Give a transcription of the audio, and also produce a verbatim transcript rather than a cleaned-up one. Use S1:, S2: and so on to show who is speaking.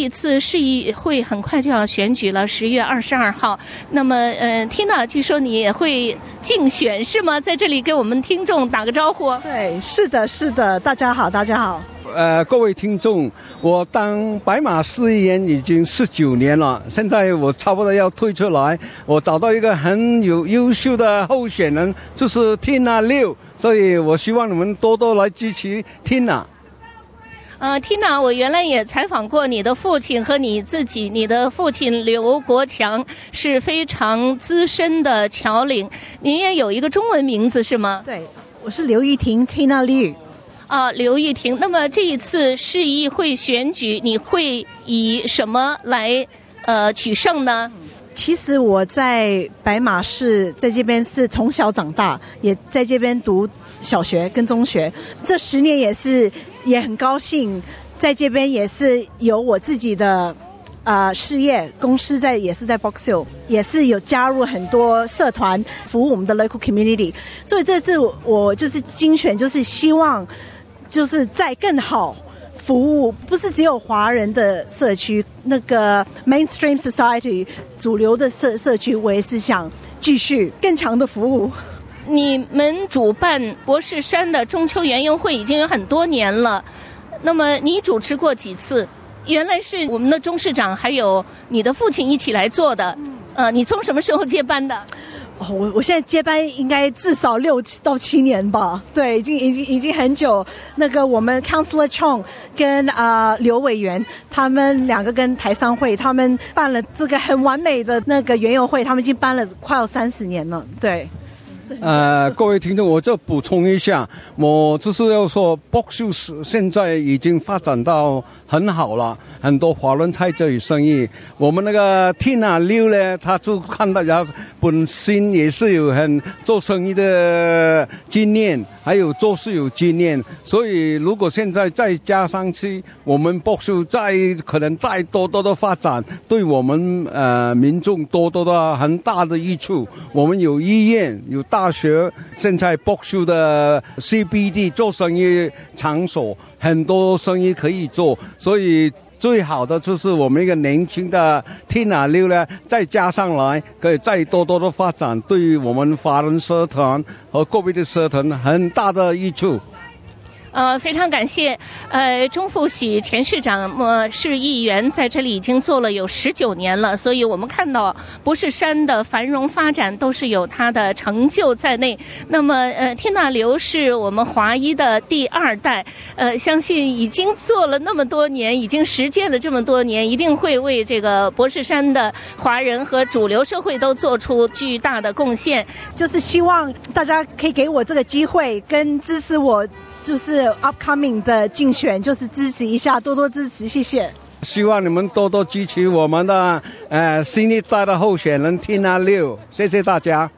S1: 一次市议会很快就要选举了，十月二十二号。那么，呃 ，Tina， 据说你也会竞选是吗？在这里给我们听众打个招呼。
S2: 对，是的，是的，大家好，大家好。
S3: 呃，各位听众，我当白马市议员已经十九年了，现在我差不多要退出来，我找到一个很有优秀的候选人，就是 Tina Liu， 所以我希望你们多多来支持 Tina。
S1: 呃 ，Tina， 我原来也采访过你的父亲和你自己。你的父亲刘国强是非常资深的侨领，您也有一个中文名字是吗？
S2: 对，我是刘玉婷 Tina Liu。
S1: 啊，刘玉婷。那么这一次市议会选举，你会以什么来呃取胜呢？
S2: 其实我在白马市在这边是从小长大，也在这边读小学跟中学，这十年也是也很高兴，在这边也是有我自己的呃事业公司在，也是在 Box Hill， 也是有加入很多社团服务我们的 local community， 所以这次我就是竞选，就是希望就是再更好服务，不是只有华人的社区，那个 mainstream society 主流的社社区，我也是想继续更强的服务。
S1: 你们主办博士山的中秋园游会已经有很多年了，那么你主持过几次？原来是我们的钟市长还有你的父亲一起来做的，呃，你从什么时候接班的？
S2: 哦，我我现在接班应该至少六到七年吧，对，已经已经已经很久。那个我们 Councillor Chong 跟啊、呃、刘委员他们两个跟台商会他们办了这个很完美的那个园游会，他们已经办了快要三十年了，对。
S3: 呃，各位听众，我就补充一下，我就是要说 Box Hill 现在已经发展到很好了，很多华人在这里生意。我们那个 Tina Liu 呢，他就看大家本身也是有很做生意的经验，还有做事有经验，所以如果现在再加上去，我们 Box Hill 再可能再多多的发展，对我们呃民众多多的很大的益处。我们有医院，有大大学，现在 Box Hill 的 C B D 做生意场所很多生意可以做，所以最好的就是我们一个年轻的 Tina Liu 呢，再加上来可以再多多的发展，对于我们华人社团和个别的社团很大的益处。
S1: 呃，非常感谢，呃，钟富喜前市长呃市议员在这里已经做了有十九年了，所以我们看到博士山的繁荣发展都是有他的成就在内。那么，呃，Tina Liu是我们华裔的第二代，呃，相信已经做了那么多年，已经实践了这么多年，一定会为这个博士山的华人和主流社会都做出巨大的贡献。
S2: 就是希望大家可以给我这个机会，跟支持我。就是 upcoming 的竞选，就是支持一下，多多支持，谢谢。
S3: 希望你们多多支持我们的呃新一代的候选人 Tina Liu， 谢谢大家。